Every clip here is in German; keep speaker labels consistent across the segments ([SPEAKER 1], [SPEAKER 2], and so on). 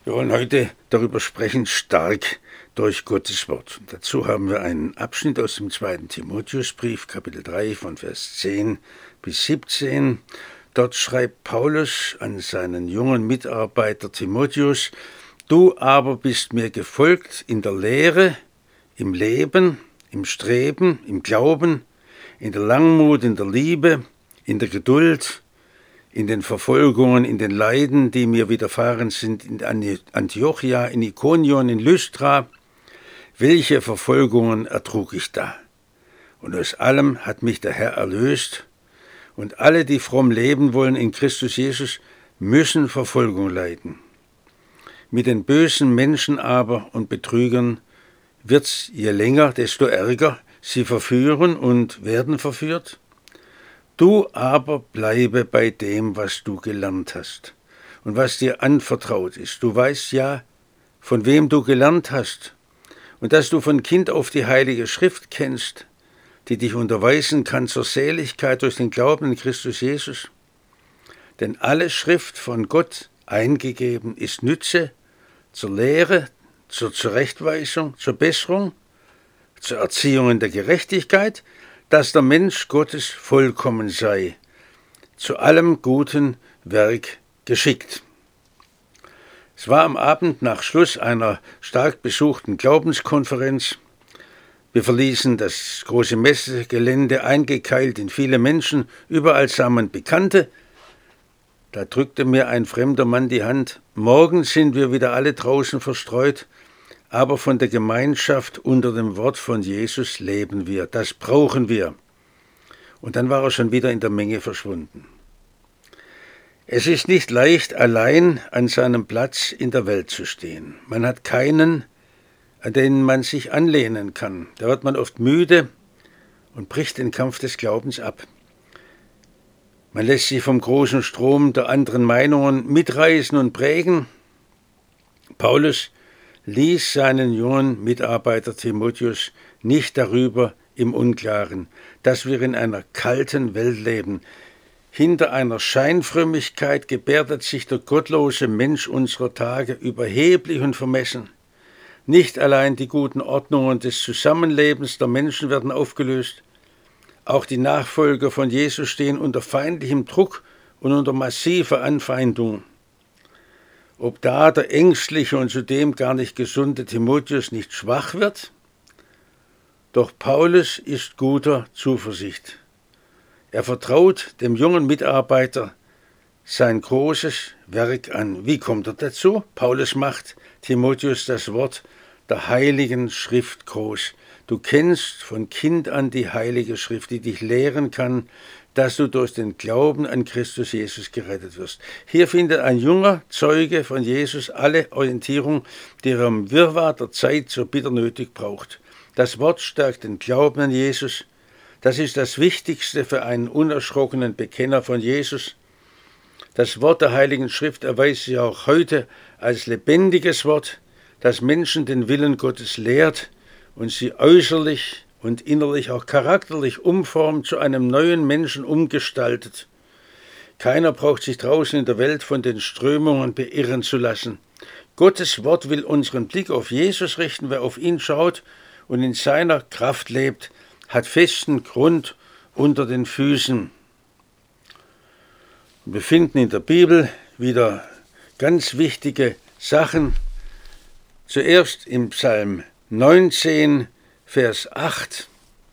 [SPEAKER 1] Wir wollen heute darüber sprechen, stark durch Gottes Wort. Und dazu haben wir einen Abschnitt aus dem 2. Timotheusbrief, Kapitel 3, von Vers 10 bis 17. Dort schreibt Paulus an seinen jungen Mitarbeiter Timotheus: Du aber bist mir gefolgt in der Lehre, im Leben, im Streben, im Glauben, in der Langmut, in der Liebe, in der Geduld, in den Verfolgungen, in den Leiden, die mir widerfahren sind, in Antiochia, in Ikonion, in Lystra. Welche Verfolgungen ertrug ich da? Und aus allem hat mich der Herr erlöst. Und alle, die fromm leben wollen in Christus Jesus, müssen Verfolgung leiden. Mit den bösen Menschen aber und Betrügern wird's je länger, desto ärger. Sie verführen und werden verführt. Du aber bleibe bei dem, was du gelernt hast und was dir anvertraut ist. Du weißt ja, von wem du gelernt hast und dass du von Kind auf die Heilige Schrift kennst, die dich unterweisen kann zur Seligkeit durch den Glauben in Christus Jesus. Denn alle Schrift von Gott eingegeben ist Nütze zur Lehre, zur Zurechtweisung, zur Besserung, zur Erziehung in der Gerechtigkeit, dass der Mensch Gottes vollkommen sei, zu allem guten Werk geschickt. Es war am Abend nach Schluss einer stark besuchten Glaubenskonferenz. Wir verließen das große Messegelände, eingekeilt in viele Menschen, überall sah man Bekannte. Da drückte mir ein fremder Mann die Hand. Morgen sind wir wieder alle draußen verstreut, aber von der Gemeinschaft unter dem Wort von Jesus leben wir. Das brauchen wir. Und dann war er schon wieder in der Menge verschwunden. Es ist nicht leicht, allein an seinem Platz in der Welt zu stehen. Man hat keinen, an den man sich anlehnen kann. Da wird man oft müde und bricht den Kampf des Glaubens ab. Man lässt sich vom großen Strom der anderen Meinungen mitreißen und prägen. Paulus ließ seinen jungen Mitarbeiter Timotheus nicht darüber im Unklaren, dass wir in einer kalten Welt leben. Hinter einer Scheinfrömmigkeit gebärdet sich der gottlose Mensch unserer Tage überheblich und vermessen. Nicht allein die guten Ordnungen des Zusammenlebens der Menschen werden aufgelöst, auch die Nachfolger von Jesus stehen unter feindlichem Druck und unter massiver Anfeindung. Ob da der ängstliche und zudem gar nicht gesunde Timotheus nicht schwach wird? Doch Paulus ist guter Zuversicht. Er vertraut dem jungen Mitarbeiter sein großes Werk an. Wie kommt er dazu? Paulus macht Timotheus das Wort der Heiligen Schrift groß. Du kennst von Kind an die Heilige Schrift, die dich lehren kann, dass du durch den Glauben an Christus Jesus gerettet wirst. Hier findet ein junger Zeuge von Jesus alle Orientierung, die er im Wirrwarr der Zeit so bitter nötig braucht. Das Wort stärkt den Glauben an Jesus. Das ist das Wichtigste für einen unerschrockenen Bekenner von Jesus. Das Wort der Heiligen Schrift erweist sich auch heute als lebendiges Wort, das Menschen den Willen Gottes lehrt und sie äußerlich und innerlich auch charakterlich umformt, zu einem neuen Menschen umgestaltet. Keiner braucht sich draußen in der Welt von den Strömungen beirren zu lassen. Gottes Wort will unseren Blick auf Jesus richten. Wer auf ihn schaut und in seiner Kraft lebt, hat festen Grund unter den Füßen. Wir finden in der Bibel wieder ganz wichtige Sachen. Zuerst im Psalm 19, Vers 8,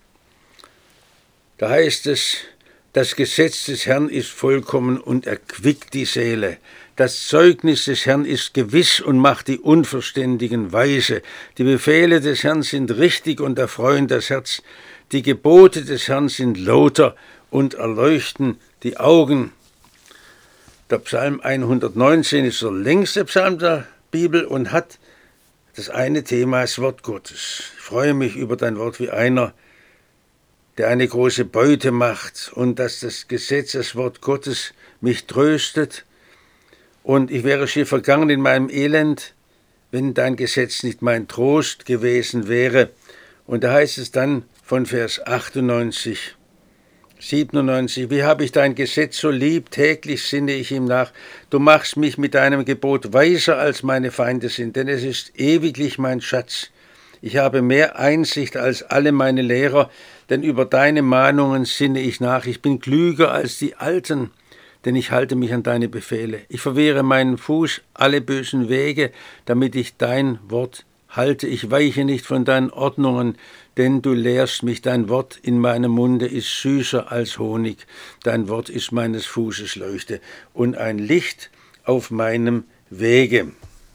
[SPEAKER 1] da heißt es: Das Gesetz des Herrn ist vollkommen und erquickt die Seele. Das Zeugnis des Herrn ist gewiss und macht die Unverständigen weise. Die Befehle des Herrn sind richtig und erfreuen das Herz. Die Gebote des Herrn sind lauter und erleuchten die Augen. Der Psalm 119 ist der längste Psalm der Bibel und hat das eine Thema, das Wort Gottes. Ich freue mich über dein Wort wie einer, der eine große Beute macht, und dass das Gesetz, das Wort Gottes, mich tröstet. Und ich wäre schier vergangen in meinem Elend, wenn dein Gesetz nicht mein Trost gewesen wäre. Und da heißt es dann von Vers 98: 97. Wie habe ich dein Gesetz so lieb, täglich sinne ich ihm nach. Du machst mich mit deinem Gebot weiser als meine Feinde sind, denn es ist ewiglich mein Schatz. Ich habe mehr Einsicht als alle meine Lehrer, denn über deine Mahnungen sinne ich nach. Ich bin klüger als die Alten, denn ich halte mich an deine Befehle. Ich verwehre meinen Fuß alle bösen Wege, damit ich dein Wort halte. Ich weiche nicht von deinen Ordnungen, denn du lehrst mich. Dein Wort in meinem Munde ist süßer als Honig. Dein Wort ist meines Fußes Leuchte und ein Licht auf meinem Wege.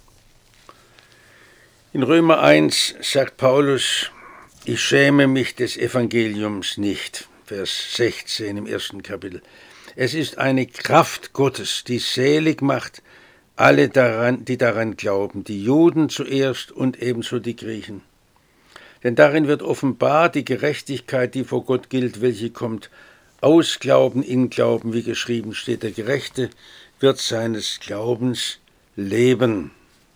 [SPEAKER 1] In Römer 1 sagt Paulus, ich schäme mich des Evangeliums nicht. Vers 16 im 1. Kapitel. Es ist eine Kraft Gottes, die selig macht alle die daran glauben, die Juden zuerst und ebenso die Griechen. Denn darin wird offenbar die Gerechtigkeit, die vor Gott gilt, welche kommt aus Glauben in Glauben, wie geschrieben steht, der Gerechte wird seines Glaubens leben.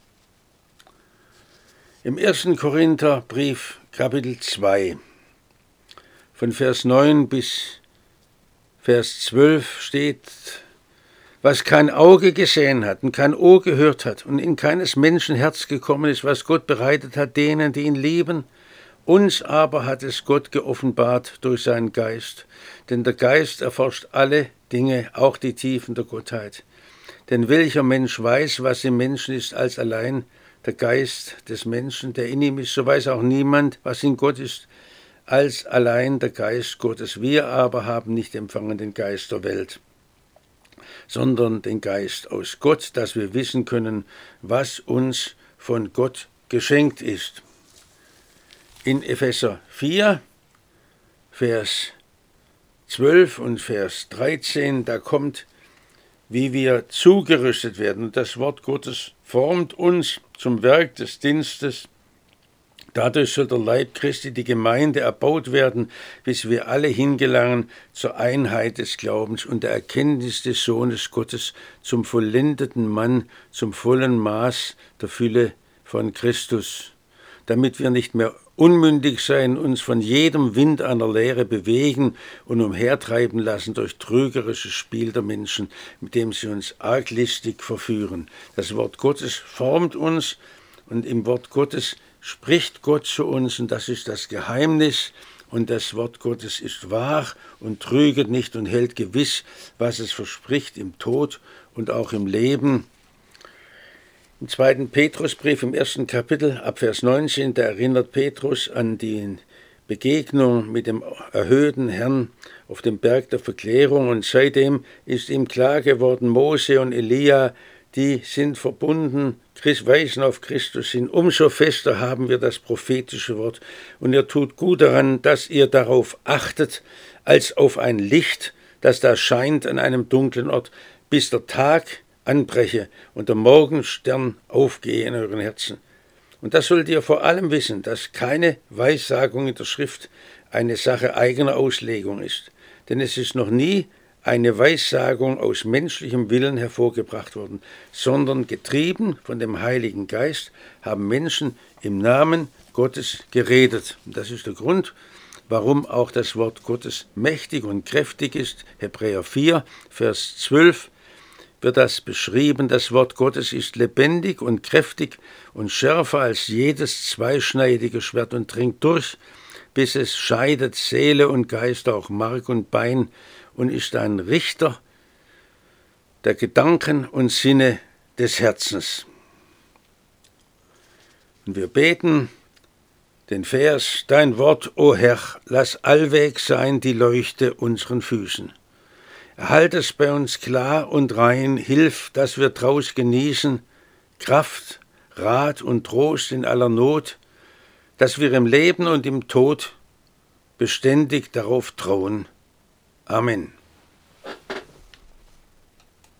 [SPEAKER 1] Im 1. Korintherbrief, Kapitel 2, von Vers 9 bis Vers 12 steht, was kein Auge gesehen hat und kein Ohr gehört hat und in keines Menschen Herz gekommen ist, was Gott bereitet hat denen, die ihn lieben. Uns aber hat es Gott geoffenbart durch seinen Geist, denn der Geist erforscht alle Dinge, auch die Tiefen der Gottheit. Denn welcher Mensch weiß, was im Menschen ist, als allein der Geist des Menschen, der in ihm ist, so weiß auch niemand, was in Gott ist, als allein der Geist Gottes. Wir aber haben nicht empfangen den Geist der Welt, sondern den Geist aus Gott, dass wir wissen können, was uns von Gott geschenkt ist. In Epheser 4, Vers 12 und Vers 13, da kommt, wie wir zugerüstet werden. Und das Wort Gottes formt uns zum Werk des Dienstes. Dadurch soll der Leib Christi, die Gemeinde, erbaut werden, bis wir alle hingelangen zur Einheit des Glaubens und der Erkenntnis des Sohnes Gottes, zum vollendeten Mann, zum vollen Maß der Fülle von Christus, damit wir nicht mehr unmündig sein, uns von jedem Wind einer Lehre bewegen und umhertreiben lassen durch trügerisches Spiel der Menschen, mit dem sie uns arglistig verführen. Das Wort Gottes formt uns und im Wort Gottes spricht Gott zu uns und das ist das Geheimnis und das Wort Gottes ist wahr und trüget nicht und hält gewiss, was es verspricht im Tod und auch im Leben. Im 2. Petrusbrief im 1. Kapitel ab Vers 19, da erinnert Petrus an die Begegnung mit dem erhöhten Herrn auf dem Berg der Verklärung und seitdem ist ihm klar geworden, Mose und Elia, die sind verbunden, weisen auf Christus hin. Umso fester haben wir das prophetische Wort und ihr tut gut daran, dass ihr darauf achtet, als auf ein Licht, das da scheint an einem dunklen Ort, bis der Tag anbreche und der Morgenstern aufgehe in euren Herzen. Und das sollt ihr vor allem wissen, dass keine Weissagung in der Schrift eine Sache eigener Auslegung ist. Denn es ist noch nie eine Weissagung aus menschlichem Willen hervorgebracht worden, sondern getrieben von dem Heiligen Geist haben Menschen im Namen Gottes geredet. Und das ist der Grund, warum auch das Wort Gottes mächtig und kräftig ist. Hebräer 4, Vers 12 wird das beschrieben. Das Wort Gottes ist lebendig und kräftig und schärfer als jedes zweischneidige Schwert und dringt durch, bis es scheidet Seele und Geist, auch Mark und Bein, und ist ein Richter der Gedanken und Sinne des Herzens. Und wir beten den Vers, dein Wort, o Herr, lass allweg sein die Leuchte unseren Füßen. Erhalte es bei uns klar und rein, hilf, dass wir draus genießen, Kraft, Rat und Trost in aller Not, dass wir im Leben und im Tod beständig darauf trauen. Amen.